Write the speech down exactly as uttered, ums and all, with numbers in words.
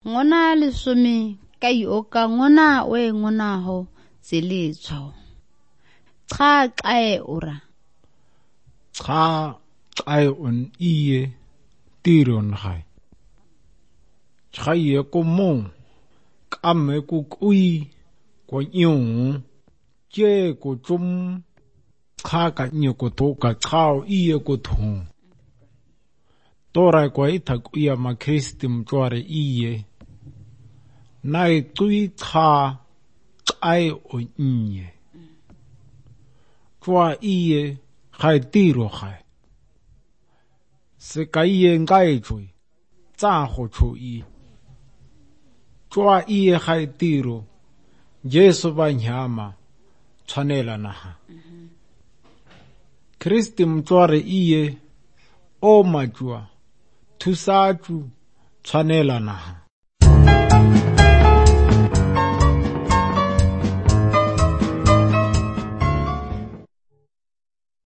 ngona lesome ka ioka ngona we ngona ho zelitsho cha xae ora cha xae on iye tiron hai chaye ko mo kame ku kui ko nyung che ko chum cha ka nyo ko to ka chao iye ko thong tora ko ita ku ya ma kristi mtware iye nai tui cha xae on iye kwa iye khai tiro khai se ka iye ngai chui tsa go chu i kwa iye khai tiro Jesu ba nyama tshwanela naha Kristi mtware iye o majua thusatu tshwanela naha